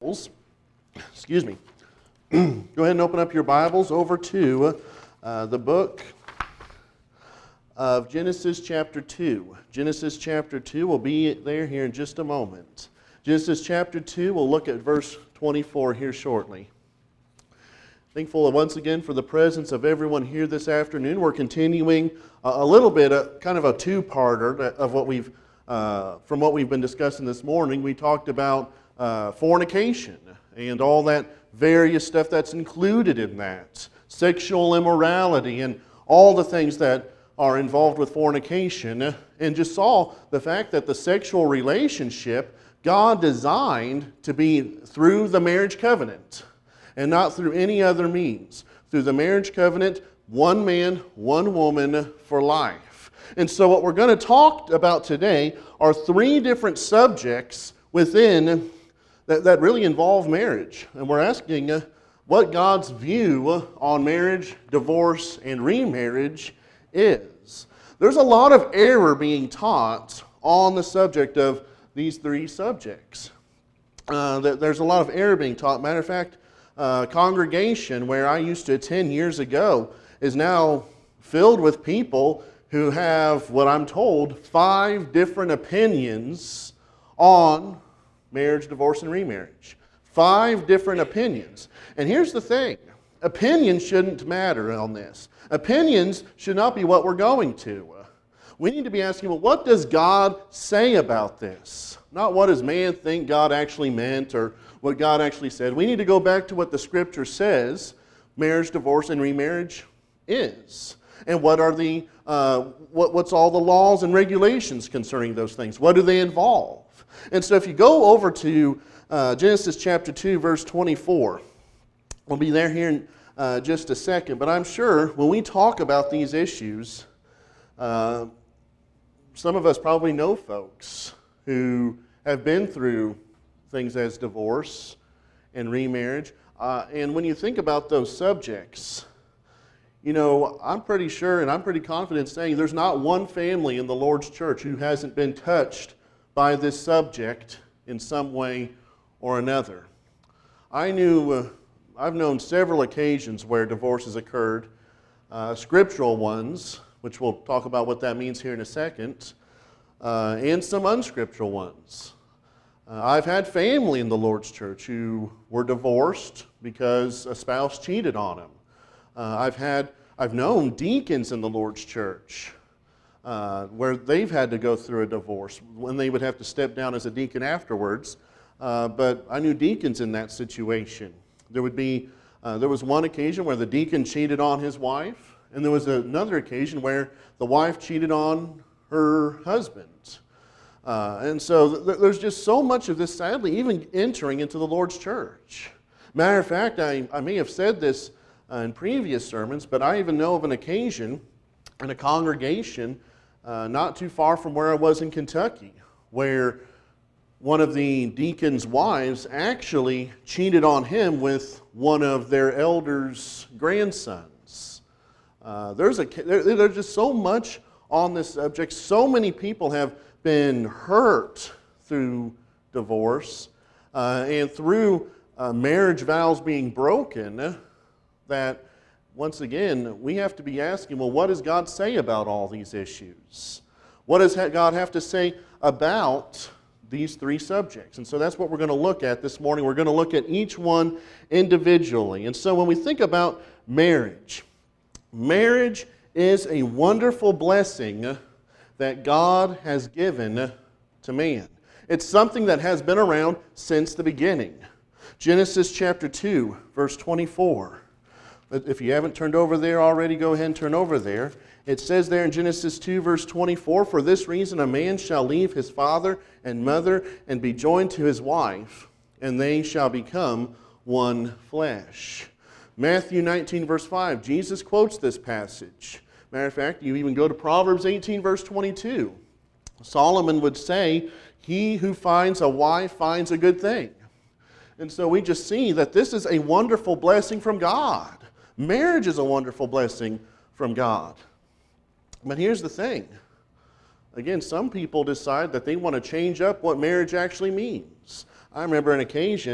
Excuse me. Go ahead and open up your Bibles over to the book of Genesis chapter 2. Genesis chapter 2 will be there here in just a moment. Genesis chapter 2, we'll look at verse 24 here shortly. Thankful once again for the presence of everyone here this afternoon. We're continuing a little bit, kind of a two-parter of what we've, from what we've been discussing this morning. We talked about fornication and all that various stuff that's included in that, sexual immorality and all the things that are involved with fornication, and just saw the fact that the sexual relationship God designed to be through the marriage covenant and not through any other means. Through the marriage covenant, one man, one woman for life. And so what we're going to talk about today are three different subjects within that really involve marriage. And we're asking what God's view on marriage, divorce, and remarriage is. There's a lot of error being taught on the subject of these three subjects. There's a lot of error being taught. Matter of fact, congregation where I used to attend years ago is now filled with people who have, what I'm told, 5 different opinions on marriage, divorce, and remarriage. 5 different opinions. And here's the thing. Opinions shouldn't matter on this. Opinions should not be what we're going to. We need to be asking, well, what does God say about this? Not what does man think God actually meant or what God actually said. We need to go back to what the Scripture says marriage, divorce, and remarriage is. And what are the what's all the laws and regulations concerning those things? What do they involve? And so if you go over to Genesis chapter 2, verse 24, we'll be there here in just a second, but I'm sure when we talk about these issues, some of us probably know folks who have been through things as divorce and remarriage. And when you think about those subjects, you know, I'm pretty sure and I'm pretty confident saying there's not one family in the Lord's church who hasn't been touched by this subject in some way or another. I've known several occasions where divorces occurred, scriptural ones, which we'll talk about what that means here in a second, and some unscriptural ones. I've had family in the Lord's church who were divorced because a spouse cheated on them. I've known deacons in the Lord's church where they've had to go through a divorce when they would have to step down as a deacon afterwards. But I knew deacons in that situation. There was one occasion where the deacon cheated on his wife, and there was another occasion where the wife cheated on her husband. And so there's just so much of this, sadly, even entering into the Lord's church. Matter of fact, I may have said this in previous sermons, but I even know of an occasion in a congregation not too far from where I was in Kentucky, where one of the deacon's wives actually cheated on him with one of their elders' grandsons. There's just so much on this subject. So many people have been hurt through divorce and through marriage vows being broken that, once again, we have to be asking, well, what does God say about all these issues? What does God have to say about these three subjects? And so that's what we're going to look at this morning. We're going to look at each one individually. And so when we think about marriage, marriage is a wonderful blessing that God has given to man. It's something that has been around since the beginning. Genesis chapter 2, verse 24. If you haven't turned over there already, go ahead and turn over there. It says there in Genesis 2, verse 24, "For this reason a man shall leave his father and mother and be joined to his wife, and they shall become one flesh." Matthew 19, verse 5, Jesus quotes this passage. Matter of fact, you even go to Proverbs 18, verse 22. Solomon would say, "He who finds a wife finds a good thing." And so we just see that this is a wonderful blessing from God. Marriage is a wonderful blessing from God. But here's the thing. Again, some people decide that they want to change up what marriage actually means. I remember an occasion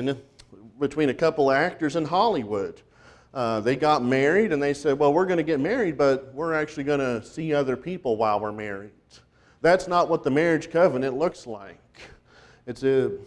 between a couple of actors in Hollywood. They got married and they said, well, we're going to get married, but we're actually going to see other people while we're married. That's not what the marriage covenant looks like. That's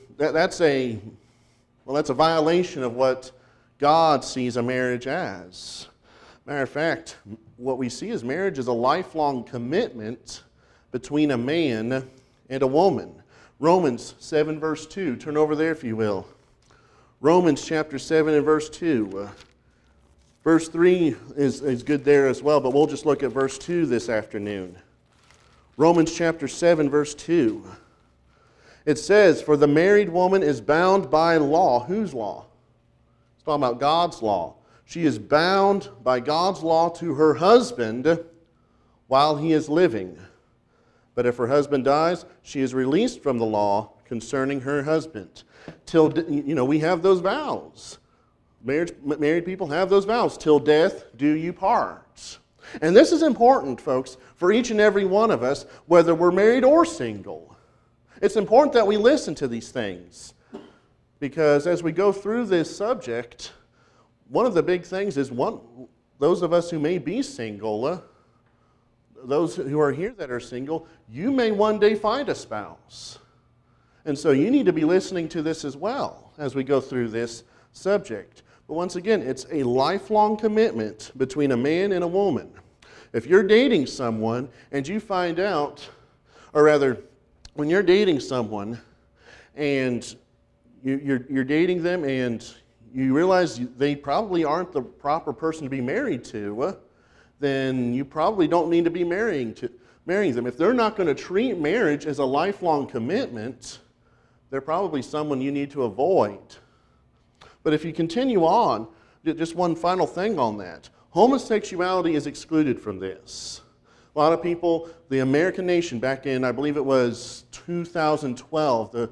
a violation of what God sees a marriage as. Matter of fact, what we see as marriage is a lifelong commitment between a man and a woman. Romans 7 verse 2. Turn over there if you will. Romans chapter 7 and verse 2. Verse 3 is good there as well, but we'll just look at verse 2 this afternoon. Romans chapter 7 verse 2. It says, for the married woman is bound by law. Whose law? It's talking about God's law. She is bound by God's law to her husband while he is living. But if her husband dies, she is released from the law concerning her husband. Till, we have those vows. Married people have those vows. Till death do you part. And this is important, folks, for each and every one of us, whether we're married or single. It's important that we listen to these things. Because as we go through this subject, one of the big things is those of us who may be single, those who are here that are single, you may one day find a spouse. And so you need to be listening to this as well as we go through this subject. But once again, it's a lifelong commitment between a man and a woman. If you're dating someone and you find out, or rather, when you're dating someone and you're dating them and you realize they probably aren't the proper person to be married to, then you probably don't need to be marrying them. If they're not going to treat marriage as a lifelong commitment, they're probably someone you need to avoid. But if you continue on, just one final thing on that. Homosexuality is excluded from this. A lot of people, the American nation back in, I believe it was 2012,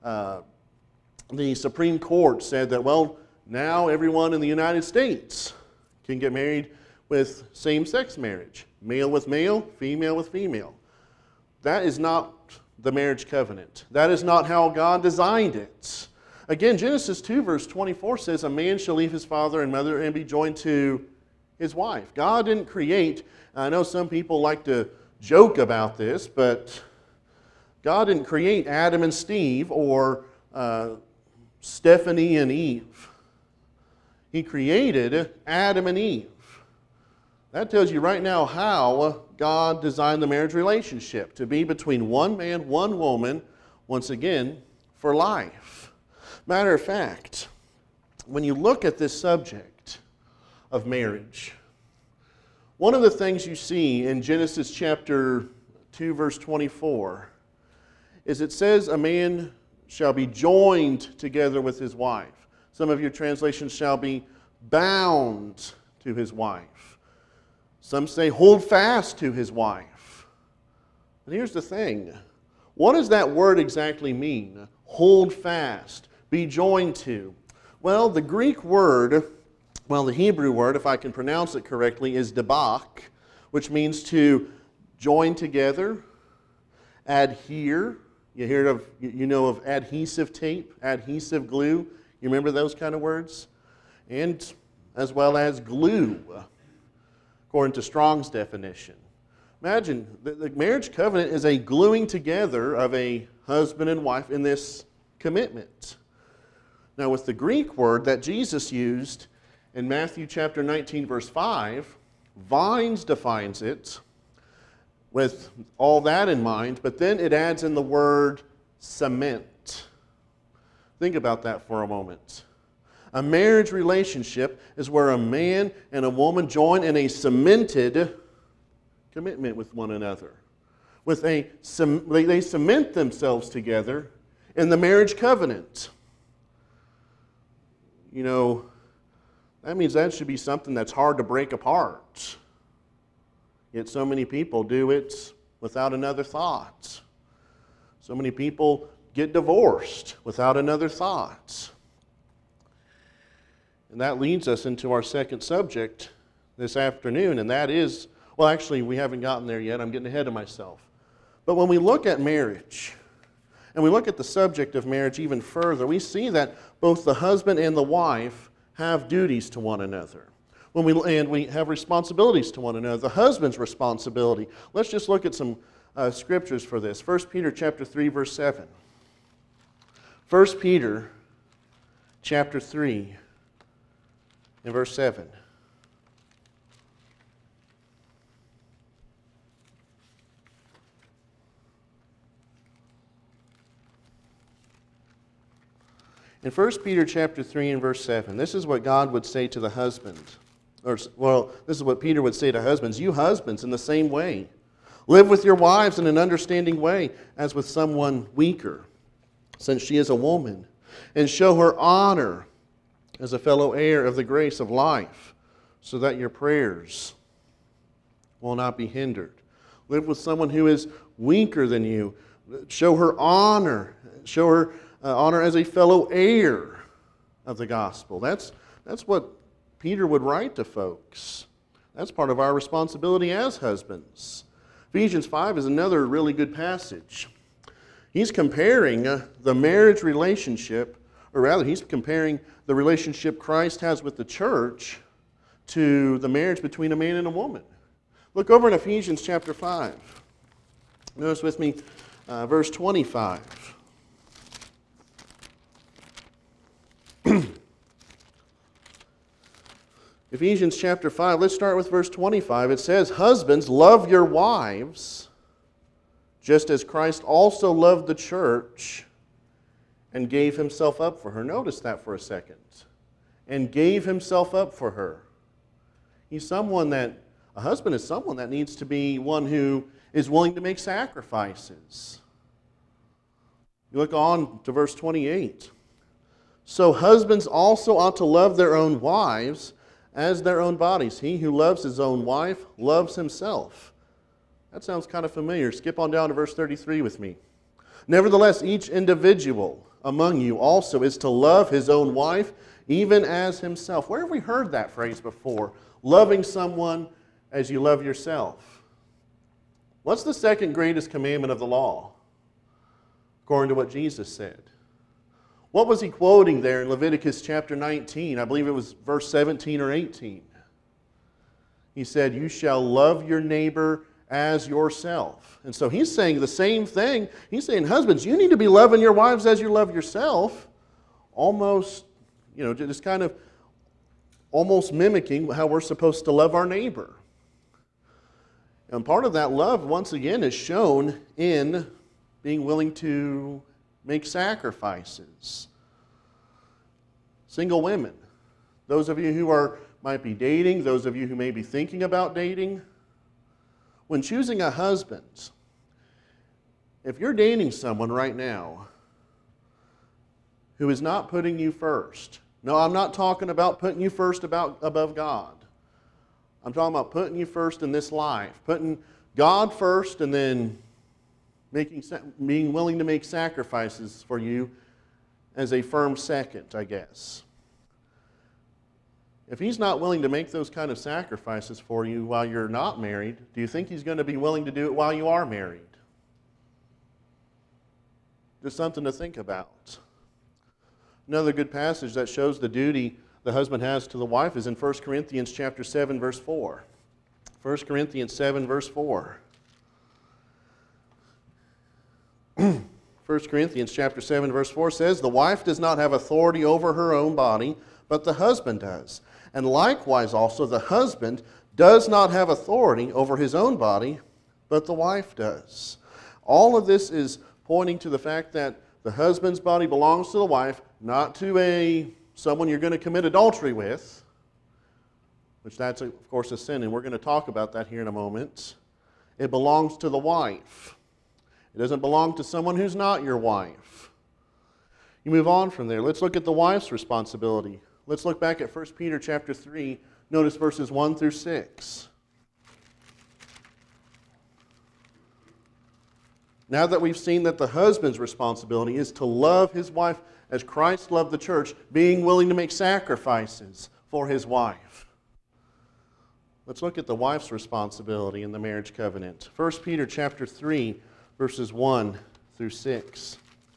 the Supreme Court said that, well, now everyone in the United States can get married with same-sex marriage. Male with male, female with female. That is not the marriage covenant. That is not how God designed it. Again, Genesis 2 verse 24 says, a man shall leave his father and mother and be joined to his wife. God didn't create, I know some people like to joke about this, but God didn't create Adam and Steve or Stephanie and Eve. He created Adam and Eve. That tells you right now how God designed the marriage relationship to be between one man, one woman, once again, for life. Matter of fact, when you look at this subject of marriage, one of the things you see in Genesis chapter 2, verse 24, is it says a man shall be joined together with his wife. Some of your translations shall be bound to his wife. Some say hold fast to his wife. But here's the thing. What does that word exactly mean? Hold fast, be joined to. Well, the Greek word, the Hebrew word, if I can pronounce it correctly, is debak, which means to join together, adhere. You know of adhesive tape, adhesive glue. You remember those kind of words? And as well as glue, according to Strong's definition. Imagine, the marriage covenant is a gluing together of a husband and wife in this commitment. Now with the Greek word that Jesus used in Matthew chapter 19 verse 5, Vines defines it with all that in mind, but then it adds in the word cement. Think about that for a moment. A marriage relationship is where a man and a woman join in a cemented commitment with one another. They cement themselves together in the marriage covenant. That means that should be something that's hard to break apart. Yet so many people do it without another thought. So many people get divorced without another thought. And that leads us into our second subject this afternoon, and that is, well, actually, we haven't gotten there yet. I'm getting ahead of myself. But when we look at marriage, and we look at the subject of marriage even further, we see that both the husband and the wife have duties to one another. And we have responsibilities to one another. The husband's responsibility. Let's just look at some scriptures for this. 1 Peter chapter 3, verse 7. 1 Peter chapter 3 and verse 7. In 1 Peter chapter 3 and verse 7, this is what God would say to the husband. This is what Peter would say to husbands. You husbands, in the same way, live with your wives in an understanding way, as with someone weaker, since she is a woman, and show her honor as a fellow heir of the grace of life, so that your prayers will not be hindered. Live with someone who is weaker than you. Show her honor. Show her honor as a fellow heir of the gospel. That's what Peter would write to folks. That's part of our responsibility as husbands. Ephesians 5 is another really good passage. He's comparing the marriage relationship, or rather, he's comparing the relationship Christ has with the church to the marriage between a man and a woman. Look over in Ephesians chapter 5. Notice with me verse 25. Ephesians chapter 5, let's start with verse 25. It says, husbands, love your wives, just as Christ also loved the church and gave himself up for her. Notice that for a second. And gave himself up for her. A husband is someone that needs to be one who is willing to make sacrifices. You look on to verse 28. So husbands also ought to love their own wives as their own bodies. He who loves his own wife loves himself. That sounds kind of familiar. Skip on down to verse 33 with me. Nevertheless, each individual among you also is to love his own wife, even as himself. Where have we heard that phrase before? Loving someone as you love yourself. What's the second greatest commandment of the law? According to what Jesus said. What was he quoting there in Leviticus chapter 19? I believe it was verse 17 or 18. He said, you shall love your neighbor as yourself. And so he's saying the same thing. He's saying, husbands, you need to be loving your wives as you love yourself. Almost, just kind of almost mimicking how we're supposed to love our neighbor. And part of that love, once again, is shown in being willing to make sacrifices. Single women, those of you who might be dating, those of you who may be thinking about dating, when choosing a husband, if you're dating someone right now who is not putting you first, no, I'm not talking about putting you first above God. I'm talking about putting you first in this life, putting God first and then being willing to make sacrifices for you as a firm second, I guess. If he's not willing to make those kind of sacrifices for you while you're not married, do you think he's going to be willing to do it while you are married? Just something to think about. Another good passage that shows the duty the husband has to the wife is in 1 Corinthians chapter 7, verse 4. 1 Corinthians 7, verse 4. 1 Corinthians chapter 7, verse 4 says, the wife does not have authority over her own body, but the husband does. And likewise also the husband does not have authority over his own body, but the wife does. All of this is pointing to the fact that the husband's body belongs to the wife, not to someone you're going to commit adultery with, which that's, of course, a sin, and we're going to talk about that here in a moment. It belongs to the wife. It doesn't belong to someone who's not your wife. You move on from there. Let's look at the wife's responsibility. Let's look back at 1 Peter chapter 3. Notice verses 1 through 6. Now that we've seen that the husband's responsibility is to love his wife as Christ loved the church, being willing to make sacrifices for his wife. Let's look at the wife's responsibility in the marriage covenant. 1 Peter chapter 3, verses 1 through 6.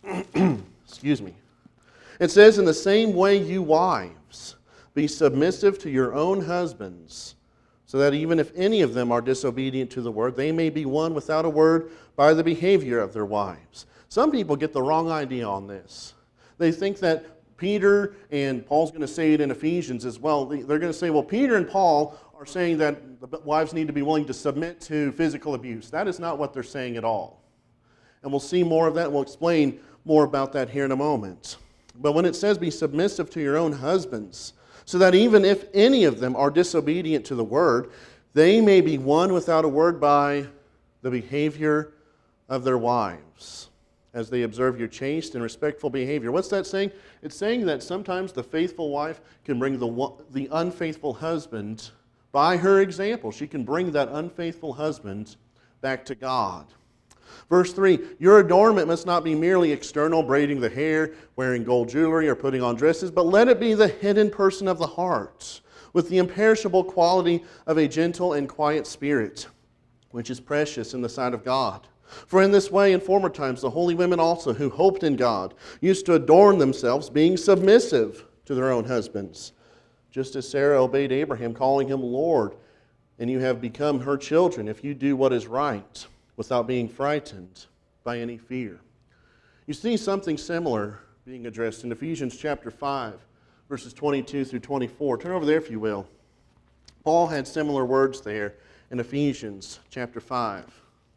Excuse me. It says, in the same way, you wives, be submissive to your own husbands, so that even if any of them are disobedient to the word, they may be won without a word by the behavior of their wives. Some people get the wrong idea on this. They think that Peter, and Paul's going to say it in Ephesians as well, they're going to say, well, Peter and Paul are saying that the wives need to be willing to submit to physical abuse. That is not what they're saying at all. And we'll see more of that. We'll explain more about that here in a moment. But when it says be submissive to your own husbands, so that even if any of them are disobedient to the word, they may be won without a word by the behavior of their wives, as they observe your chaste and respectful behavior. What's that saying? It's saying that sometimes the faithful wife can bring the unfaithful husband, by her example, she can bring that unfaithful husband back to God. Verse 3, your adornment must not be merely external, braiding the hair, wearing gold jewelry, or putting on dresses, but let it be the hidden person of the heart, with the imperishable quality of a gentle and quiet spirit, which is precious in the sight of God. For in this way, in former times, the holy women also, who hoped in God, used to adorn themselves, being submissive to their own husbands, just as Sarah obeyed Abraham, calling him Lord, and you have become her children if you do what is right, without being frightened by any fear. You see something similar being addressed in Ephesians chapter 5, verses 22 through 24. Turn over there if you will. Paul had similar words there in Ephesians chapter 5.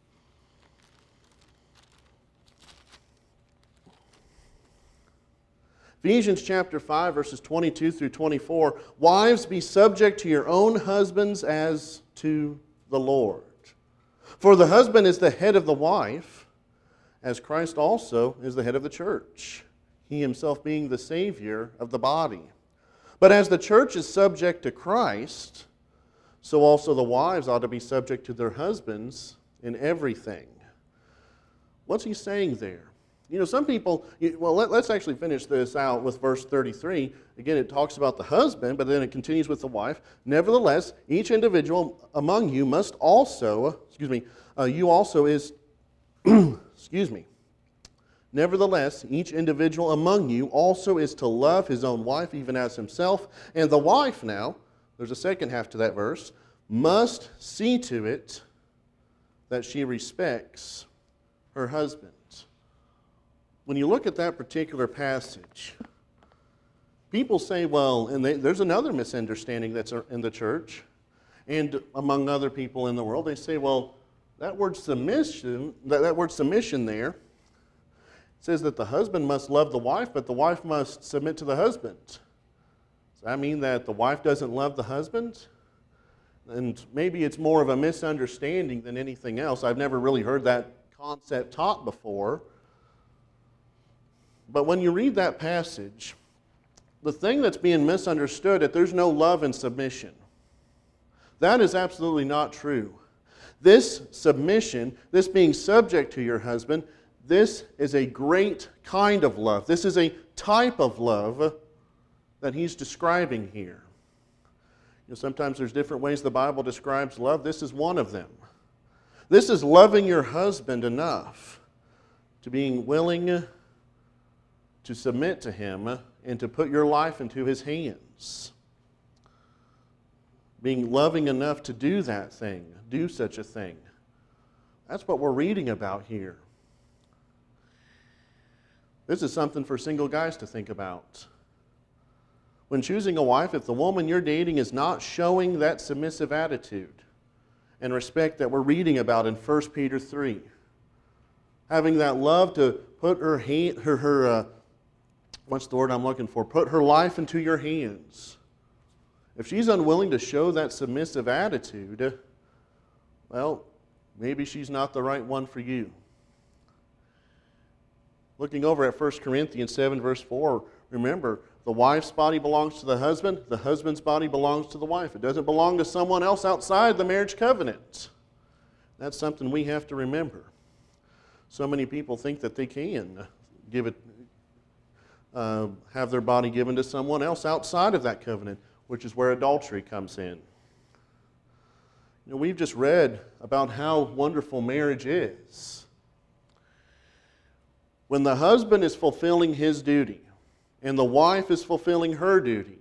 Ephesians chapter 5, verses 22 through 24. Wives, be subject to your own husbands as to the Lord. For the husband is the head of the wife, as Christ also is the head of the church, he himself being the Savior of the body. But as the church is subject to Christ, so also the wives ought to be subject to their husbands in everything. What's he saying there? You know, some people, well, let's actually finish this out with verse 33. Again, it talks about the husband, but then it continues with the wife. Nevertheless, each individual among you must also, you also is, Nevertheless, each individual among you also is to love his own wife even as himself. And the wife now, there's a second half to that verse, must see to it that she respects her husband. When you look at that particular passage, people say, well, and there's another misunderstanding that's in the church and among other people in the world. They say, well, that word submission, that word submission there says that the husband must love the wife, but the wife must submit to the husband. Does that mean that the wife doesn't love the husband? And maybe it's more of a misunderstanding than anything else. I've never really heard that concept taught before. But when you read that passage, the thing that's being misunderstood is that there's no love in submission. That is absolutely not true. This submission, this being subject to your husband, this is a great kind of love. This is a type of love that he's describing here. You know, sometimes there's different ways the Bible describes love. This is one of them. This is loving your husband enough to being willing to submit to him and to put your life into his hands. Being loving enough to do that thing, do such a thing. That's what we're reading about here. This is something for single guys to think about. When choosing a wife, if the woman you're dating is not showing that submissive attitude and respect that we're reading about in 1 Peter 3, having that love to put what's the word I'm looking for? Put her life into your hands. If she's unwilling to show that submissive attitude, well, maybe she's not the right one for you. Looking over at 1 Corinthians 7, verse 4, remember, the wife's body belongs to the husband's body belongs to the wife. It doesn't belong to someone else outside the marriage covenant. That's something we have to remember. So many people think that they can have their body given to someone else outside of that covenant, which is where adultery comes in. You know, we've just read about how wonderful marriage is. When the husband is fulfilling his duty and the wife is fulfilling her duty,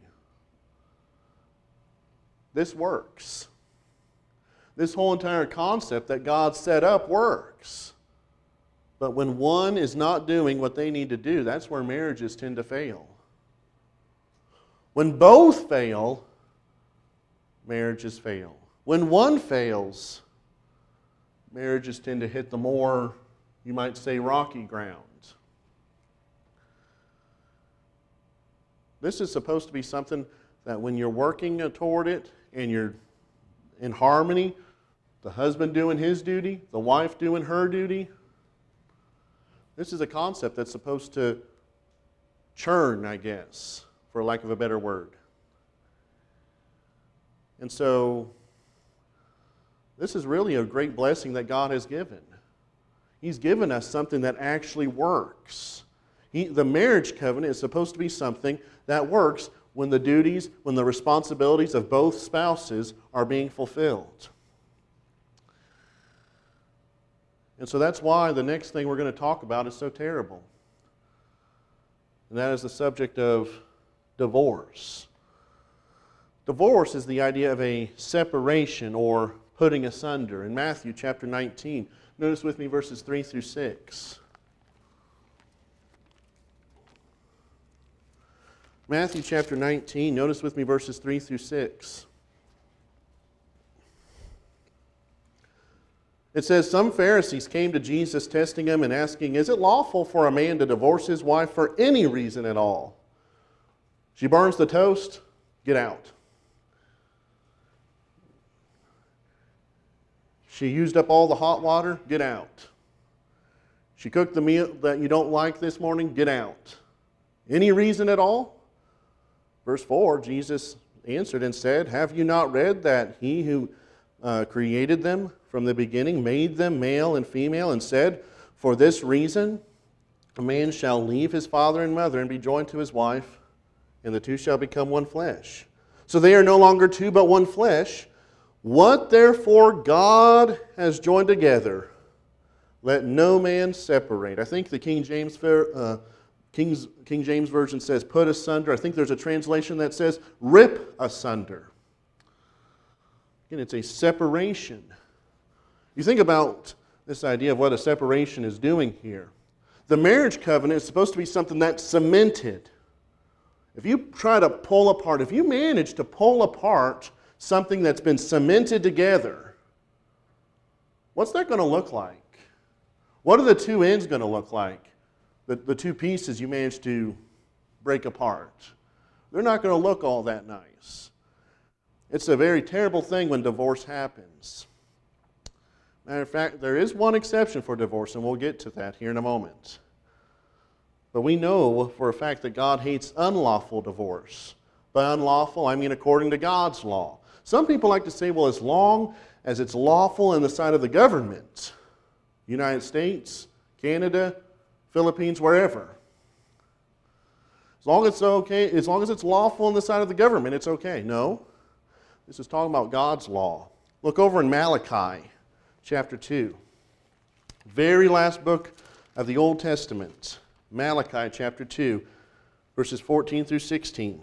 this works. This whole entire concept that God set up works. But when one is not doing what they need to do, that's where marriages tend to fail. When both fail, marriages fail. When one fails, marriages tend to hit the more, you might say, rocky ground. This is supposed to be something that when you're working toward it and you're in harmony, the husband doing his duty, the wife doing her duty, this is a concept that's supposed to churn, I guess, for lack of a better word. And so, this is really a great blessing that God has given. He's given us something that actually works. The marriage covenant is supposed to be something that works when the duties, when the responsibilities of both spouses are being fulfilled. And so that's why the next thing we're going to talk about is so terrible. And that is the subject of divorce. Divorce is the idea of a separation or putting asunder. In Matthew chapter 19, notice with me verses 3 through 6. Matthew chapter 19, notice with me verses 3 through 6. It says, some Pharisees came to Jesus testing him and asking, is it lawful for a man to divorce his wife for any reason at all? She burns the toast, get out. She used up all the hot water, get out. She cooked the meal that you don't like this morning, get out. Any reason at all? Verse 4, Jesus answered and said, have you not read that he who created them from the beginning made them male and female and said, for this reason a man shall leave his father and mother and be joined to his wife, and the two shall become one flesh. So they are no longer two but one flesh. What therefore God has joined together, let no man separate. I think the King James Version says put asunder. I think there's a translation that says rip asunder. Again, it's a separation. You think about this idea of what a separation is doing here. The marriage covenant is supposed to be something that's cemented. If you try to pull apart, if you manage to pull apart something that's been cemented together, what's that going to look like? What are the two ends going to look like? The two pieces you managed to break apart. They're not going to look all that nice. It's a very terrible thing when divorce happens. Matter of fact, there is one exception for divorce, and we'll get to that here in a moment. But we know for a fact that God hates unlawful divorce. By unlawful, I mean according to God's law. Some people like to say, well, as long as it's lawful in the sight of the government, United States, Canada, Philippines, wherever. As long as it's okay, as long as it's lawful in the sight of the government, it's okay. No. This is talking about God's law. Look over in Malachi chapter 2. Very last book of the Old Testament. Malachi chapter 2, verses 14 through 16.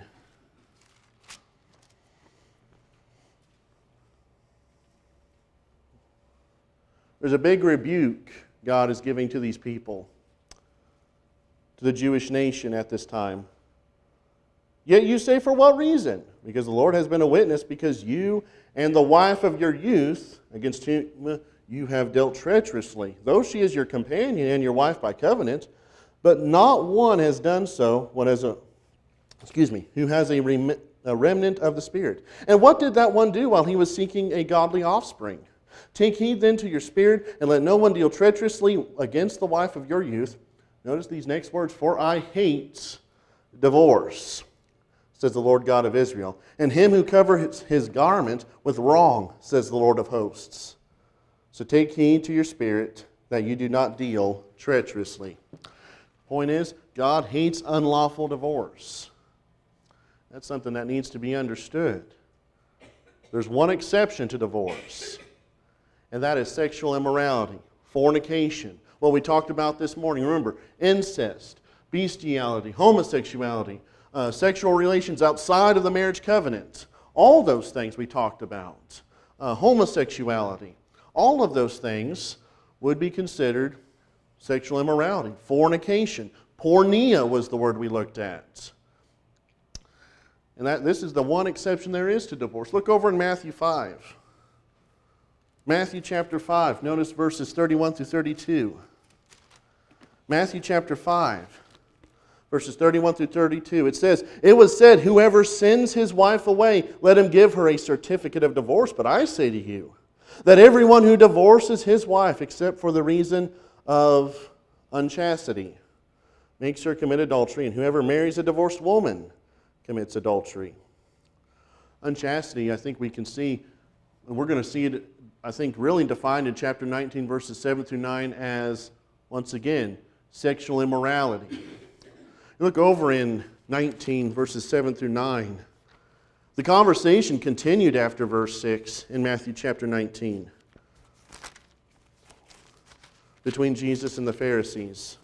There's a big rebuke God is giving to these people, to the Jewish nation at this time. Yet you say, for what reason? Because the Lord has been a witness, because you and the wife of your youth, against whom you have dealt treacherously, though she is your companion and your wife by covenant, but not one has done so who has a remnant of the Spirit. And what did that one do while he was seeking a godly offspring? Take heed then to your spirit, and let no one deal treacherously against the wife of your youth. Notice these next words, for I hate divorce, says the Lord God of Israel, and him who covers his garment with wrong, says the Lord of hosts. So take heed to your spirit, that you do not deal treacherously. Point is, God hates unlawful divorce. That's something that needs to be understood. There's one exception to divorce, and that is sexual immorality, fornication. What we talked about this morning, remember, incest, bestiality, homosexuality, sexual relations outside of the marriage covenant. All those things we talked about. Homosexuality. All of those things would be considered sexual immorality. Fornication. Porneia was the word we looked at. And this is the one exception there is to divorce. Look over in Matthew 5. Matthew chapter 5. Notice verses 31 through 32. Matthew chapter 5. Verses 31 through 32, it says, "It was said, whoever sends his wife away, let him give her a certificate of divorce. But I say to you, that everyone who divorces his wife, except for the reason of unchastity, makes her commit adultery, and whoever marries a divorced woman commits adultery." Unchastity, I think we can see, and we're going to see it, I think, really defined in chapter 19, verses 7 through 9 as, once again, sexual immorality. Look over in 19, verses 7 through 9. The conversation continued after verse 6 in Matthew chapter 19 between Jesus and the Pharisees.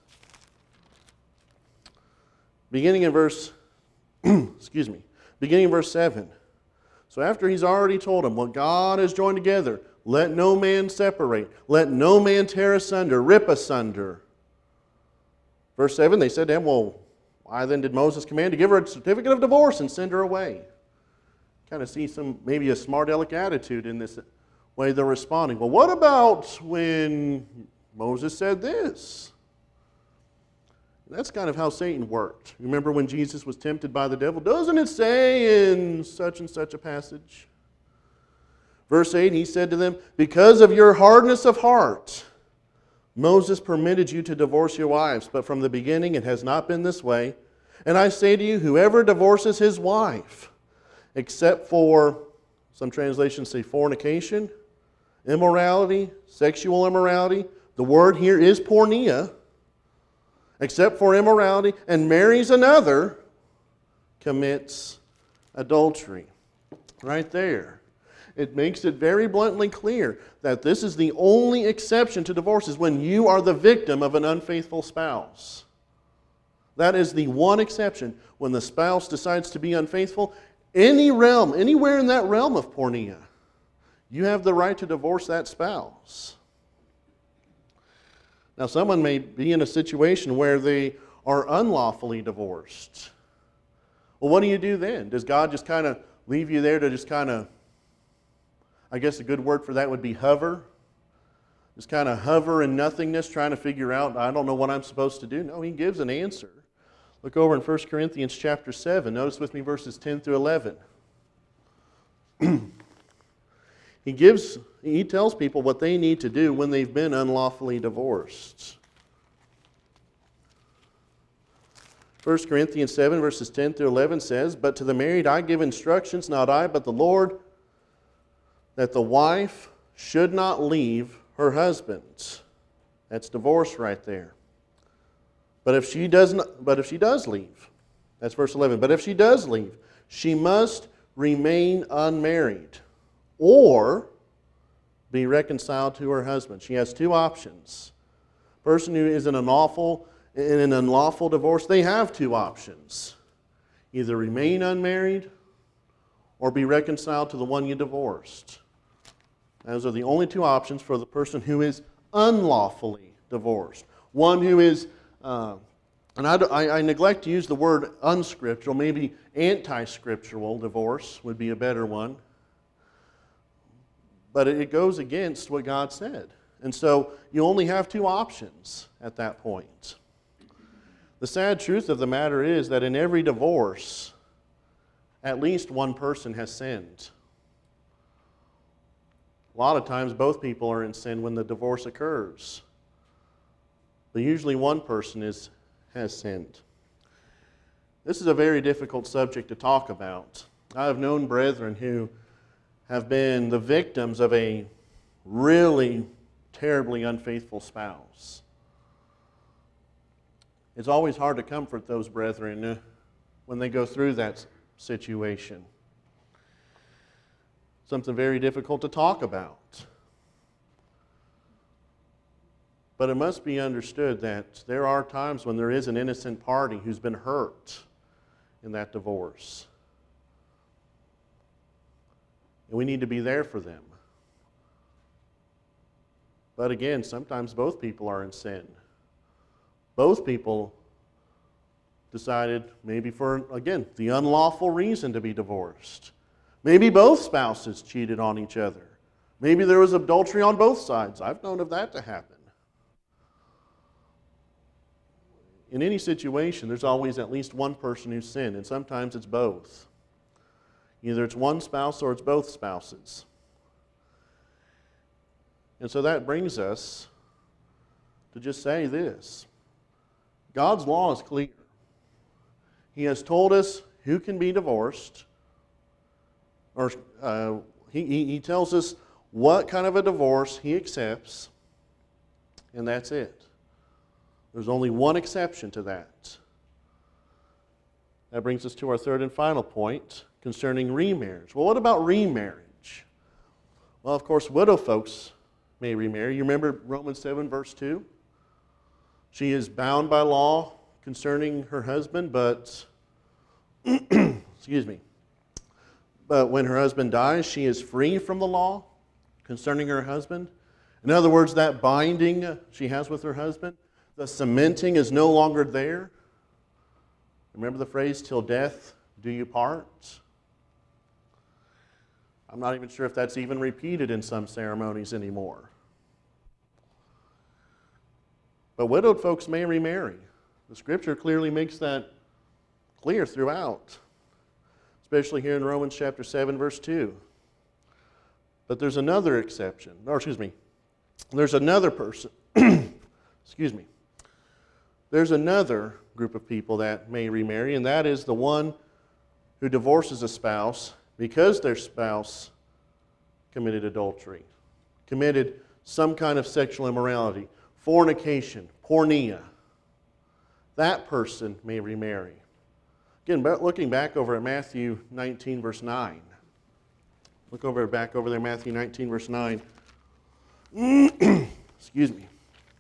Beginning in verse, beginning in verse 7. So after he's already told them, what God has joined together, let no man separate, let no man tear asunder, rip asunder. Verse 7, they said to him, well, why then did Moses command to give her a certificate of divorce and send her away? Kind of see maybe a smart aleck attitude in this way they're responding. Well, what about when Moses said this? That's kind of how Satan worked. Remember when Jesus was tempted by the devil? Doesn't it say in such and such a passage? Verse 8, he said to them, because of your hardness of heart, Moses permitted you to divorce your wives, but from the beginning it has not been this way. And I say to you, whoever divorces his wife, except for, some translations say fornication, immorality, sexual immorality, the word here is porneia, except for immorality, and marries another, commits adultery. Right there. It makes it very bluntly clear that this is the only exception to divorce is when you are the victim of an unfaithful spouse. That is the one exception. When the spouse decides to be unfaithful, anywhere in that realm of porneia, you have the right to divorce that spouse. Now, someone may be in a situation where they are unlawfully divorced. Well, what do you do then? Does God just kind of leave you there to just kind of, I guess a good word for that would be hover? Just kind of hover in nothingness, trying to figure out, I don't know what I'm supposed to do. No, he gives an answer. Look over in 1 Corinthians chapter 7. Notice with me verses 10 through 11. He tells people what they need to do when they've been unlawfully divorced. 1 Corinthians 7 verses 10 through 11 says, but to the married I give instructions, not I, but the Lord, that the wife should not leave her husband. That's divorce right there. But if she does leave, that's verse 11. But if she does leave, she must remain unmarried or be reconciled to her husband. She has two options. Person who is in an unlawful divorce, they have two options. Either remain unmarried or be reconciled to the one you divorced. Those are the only two options for the person who is unlawfully divorced. One who is, and I neglect to use the word unscriptural, maybe anti-scriptural divorce would be a better one. But it goes against what God said. And so you only have two options at that point. The sad truth of the matter is that in every divorce, at least one person has sinned. A lot of times both people are in sin when the divorce occurs. But usually one person has sinned. This is a very difficult subject to talk about. I have known brethren who have been the victims of a really terribly unfaithful spouse. It's always hard to comfort those brethren when they go through that situation. Something very difficult to talk about. But it must be understood that there are times when there is an innocent party who's been hurt in that divorce. And we need to be there for them. But again, sometimes both people are in sin. Both people decided, maybe for, again, the unlawful reason to be divorced. Maybe both spouses cheated on each other. Maybe there was adultery on both sides. I've known of that to happen. In any situation, there's always at least one person who's sinned, and sometimes it's both. Either it's one spouse or it's both spouses. And so that brings us to just say this. God's law is clear. He has told us who can be divorced, or he tells us what kind of a divorce he accepts, and that's it. There's only one exception to that. That brings us to our third and final point concerning remarriage. Well, what about remarriage? Well, of course, widow folks may remarry. You remember Romans 7, verse 2? She is bound by law concerning her husband, but excuse me. But when her husband dies, she is free from the law concerning her husband. In other words, that binding she has with her husband, the cementing is no longer there. Remember the phrase, till death do you part? I'm not even sure if that's even repeated in some ceremonies anymore. But widowed folks may remarry. The Scripture clearly makes that clear throughout, especially here in Romans chapter 7, verse 2. But there's another exception, there's another person, excuse me, there's another group of people that may remarry, and that is the one who divorces a spouse because their spouse committed adultery, committed some kind of sexual immorality, fornication, porneia. That person may remarry. Again, looking back over at Matthew 19, verse 9. Look back over there, Matthew 19, verse 9. Excuse me.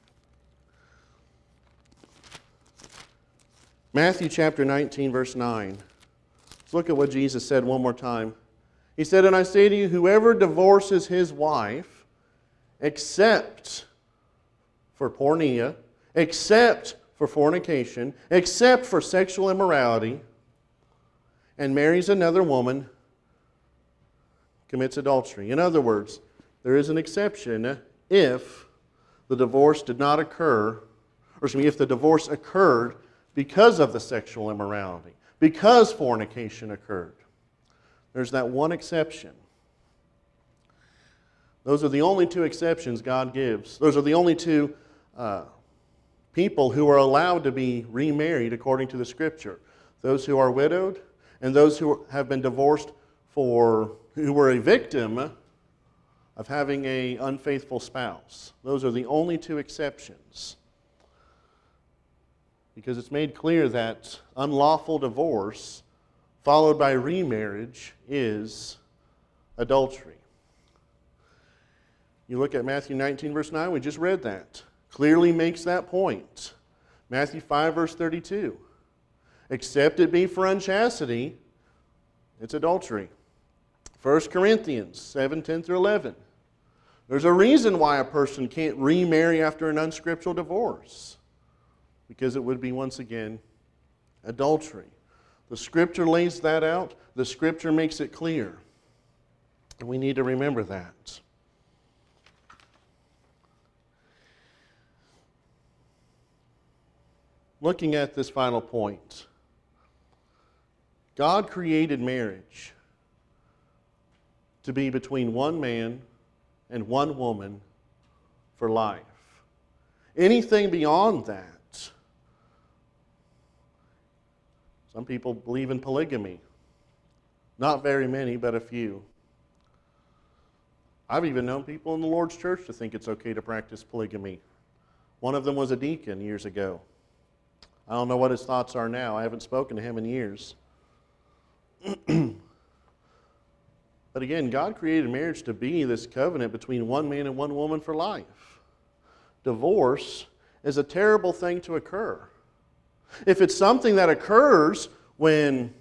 Matthew chapter 19, verse 9. Let's look at what Jesus said one more time. He said, "And I say to you, whoever divorces his wife, except for porneia, except for fornication, except for sexual immorality, and marries another woman, commits adultery." In other words, there is an exception if the divorce did not occur, if the divorce occurred because of the sexual immorality, because fornication occurred. There's that one exception. Those are the only two exceptions God gives. Those are the only two people who are allowed to be remarried according to the Scripture. Those who are widowed and those who have been divorced who were a victim of having an unfaithful spouse. Those are the only two exceptions. Because it's made clear that unlawful divorce followed by remarriage is adultery. You look at Matthew 19, verse 9, we just read that. Clearly makes that point. Matthew 5, verse 32. Except it be for unchastity, it's adultery. 1 Corinthians 7, 10 through 11. There's a reason why a person can't remarry after an unscriptural divorce. Because it would be, once again, adultery. The Scripture lays that out. The Scripture makes it clear. And we need to remember that. Looking at this final point, God created marriage to be between one man and one woman for life. Anything beyond that, some people believe in polygamy. Not very many, but a few. I've even known people in the Lord's church to think it's okay to practice polygamy. One of them was a deacon years ago. I don't know what his thoughts are now. I haven't spoken to him in years. But again, God created marriage to be this covenant between one man and one woman for life. divorce is a terrible thing to occur. If it's something that occurs when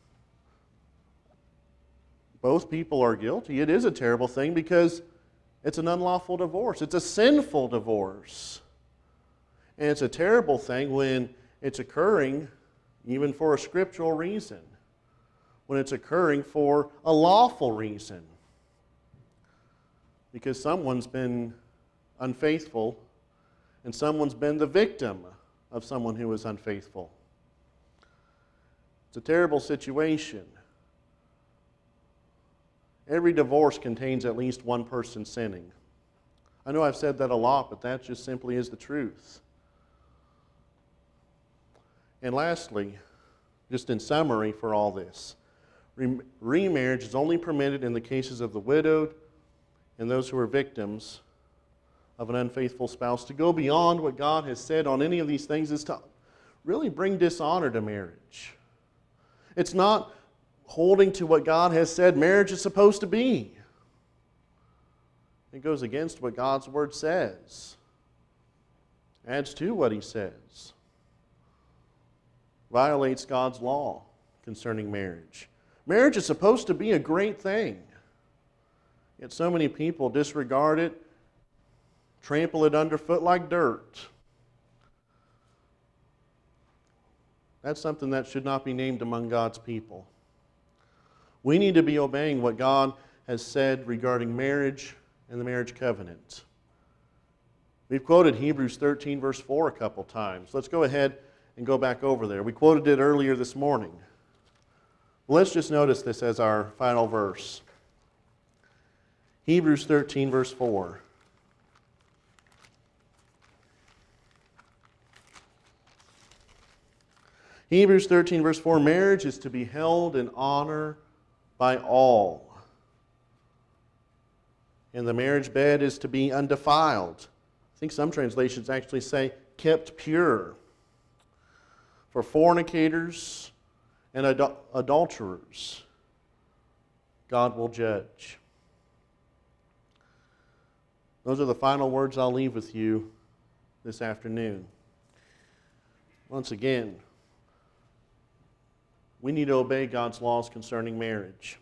both people are guilty, it is a terrible thing because it's an unlawful divorce. It's a sinful divorce. And it's a terrible thing when it's occurring even for a scriptural reason, when it's occurring for a lawful reason, because someone's been unfaithful and someone's been the victim of someone who was unfaithful. It's a terrible situation. Every divorce contains at least one person sinning. I know I've said that a lot, but that just simply is the truth. And lastly, just in summary for all this, remarriage is only permitted in the cases of the widowed and those who are victims of an unfaithful spouse. To go beyond what God has said on any of these things is to really bring dishonor to marriage. It's not holding to what God has said marriage is supposed to be. It goes against what God's Word says, adds to what He says, violates God's law concerning marriage. Marriage is supposed to be a great thing, yet so many people disregard it, trample it underfoot like dirt. That's something that should not be named among God's people. We need to be obeying what God has said regarding marriage and the marriage covenant. We've quoted Hebrews 13, verse 4 a couple times. Let's go ahead and go back over there. We quoted it earlier this morning. Let's just notice this as our final verse. Hebrews 13, verse 4. Hebrews 13, verse 4, marriage is to be held in honor by all. And the marriage bed is to be undefiled. I think some translations actually say kept pure. For fornicators and adulterers, God will judge. Those are the final words I'll leave with you this afternoon. Once again, we need to obey God's laws concerning marriage.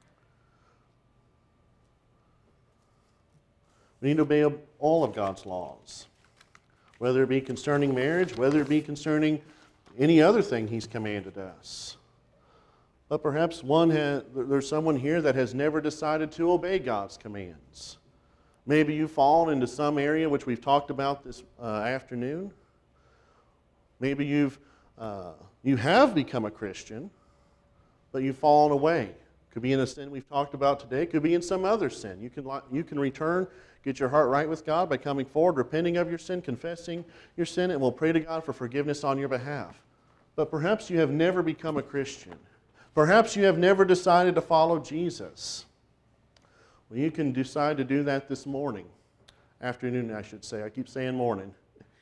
We need to obey all of God's laws, whether it be concerning marriage, whether it be concerning any other thing He's commanded us. But perhaps there's someone here that has never decided to obey God's commands. Maybe you've fallen into some area which we've talked about this afternoon. Maybe you have become a Christian, but you've fallen away. Could be in a sin we've talked about today. Could be in some other sin. You can return, get your heart right with God by coming forward, repenting of your sin, confessing your sin, and we'll pray to God for forgiveness on your behalf. But perhaps you have never become a Christian. Perhaps you have never decided to follow Jesus. Well, you can decide to do that this morning. Afternoon, I should say. I keep saying morning.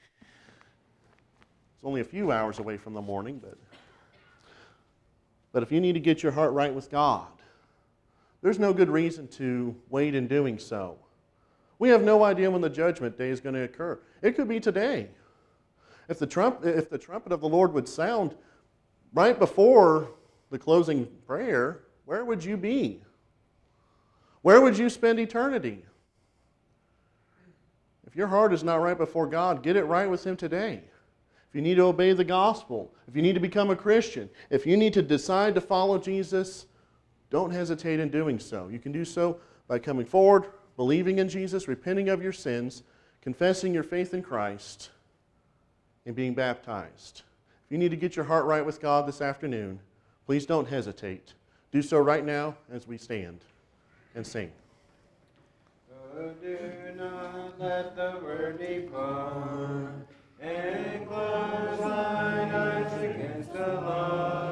It's only a few hours away from the morning, but if you need to get your heart right with God, there's no good reason to wait in doing so. We have no idea when the judgment day is going to occur. It could be today. If the trumpet of the Lord would sound right before the closing prayer, where would you be? Where would you spend eternity? If your heart is not right before God, get it right with Him today. If you need to obey the gospel, if you need to become a Christian, if you need to decide to follow Jesus, don't hesitate in doing so. You can do so by coming forward, believing in Jesus, repenting of your sins, confessing your faith in Christ, and being baptized. If you need to get your heart right with God this afternoon, please don't hesitate. Do so right now as we stand and sing. Oh, do not let the word depart, and close thine eyes against the light.